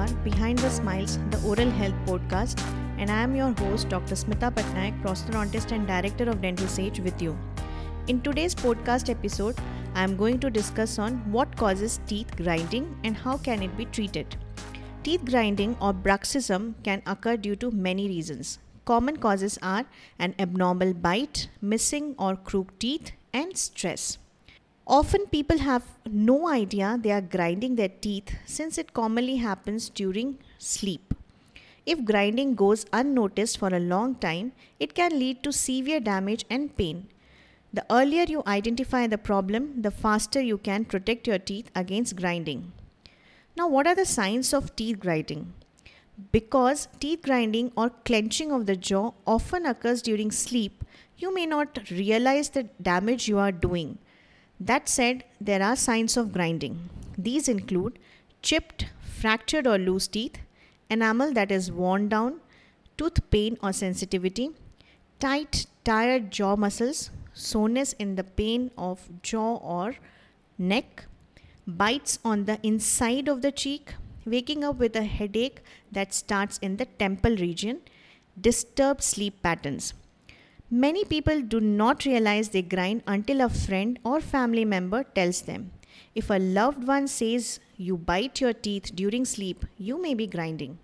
Behind the Smiles, the Oral Health Podcast, and I am your host, Dr. Smita Patnaik, prosthodontist and director of Dental Sage with you. In today's podcast episode, I am going to discuss on what causes teeth grinding and how can it be treated. Teeth grinding or bruxism can occur due to many reasons. Common causes are an abnormal bite, missing or crooked teeth, and stress. Often people have no idea they are grinding their teeth since it commonly happens during sleep. If grinding goes unnoticed for a long time, it can lead to severe damage and pain. The earlier you identify the problem, the faster you can protect your teeth against grinding. Now, what are the signs of teeth grinding? Because teeth grinding or clenching of the jaw often occurs during sleep, you may not realize the damage you are doing. That said, there are signs of grinding. These include chipped, fractured or loose teeth, enamel that is worn down, tooth pain or sensitivity, tight, tired jaw muscles, soreness in the pain of jaw or neck, bites on the inside of the cheek, waking up with a headache that starts in the temple region, disturbed sleep patterns. Many people do not realize they grind until a friend or family member tells them. If a loved one says you bite your teeth during sleep, you may be grinding.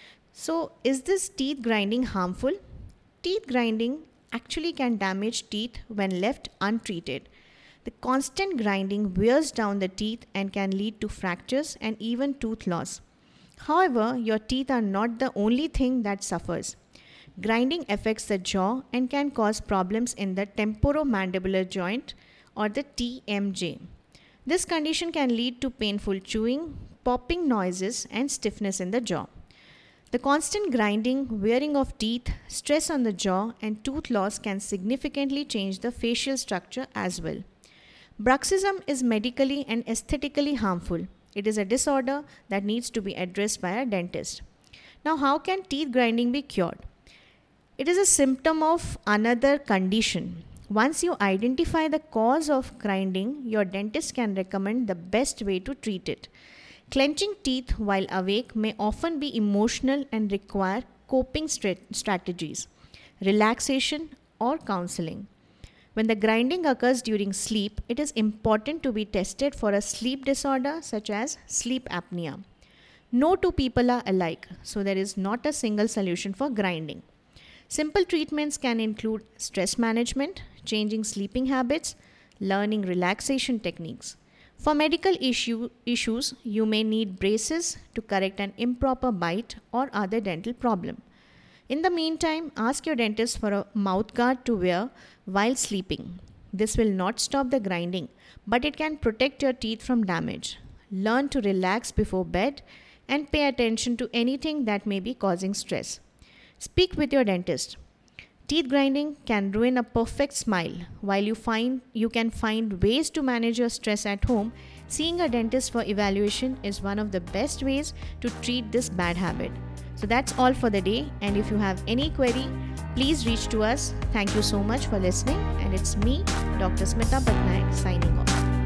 So, is this teeth grinding harmful? Teeth grinding actually can damage teeth when left untreated. The constant grinding wears down the teeth and can lead to fractures and even tooth loss. However, your teeth are not the only thing that suffers. Grinding affects the jaw and can cause problems in the temporomandibular joint or the TMJ. This condition can lead to painful chewing, popping noises, and stiffness in the jaw. The constant grinding, wearing of teeth, stress on the jaw, and tooth loss can significantly change the facial structure as well. Bruxism is medically and aesthetically harmful. It is a disorder that needs to be addressed by a dentist. Now, how can teeth grinding be cured? It is a symptom of another condition. Once you identify the cause of grinding, your dentist can recommend the best way to treat it. Clenching teeth while awake may often be emotional and require coping strategies, relaxation, or counseling. When the grinding occurs during sleep, it is important to be tested for a sleep disorder such as sleep apnea. No two people are alike, so there is not a single solution for grinding. Simple treatments can include stress management, changing sleeping habits, learning relaxation techniques. For medical issues, you may need braces to correct an improper bite or other dental problem. In the meantime, ask your dentist for a mouth guard to wear while sleeping. This will not stop the grinding, but it can protect your teeth from damage. Learn to relax before bed and pay attention to anything that may be causing stress. Speak with your dentist. Teeth grinding can ruin a perfect smile. While you can find ways to manage your stress at home, seeing a dentist for evaluation is one of the best ways to treat this bad habit. So that's all for the day, and if you have any query, please reach to us. Thank you so much for listening, and it's me, Dr. Smita Patnaik, signing off.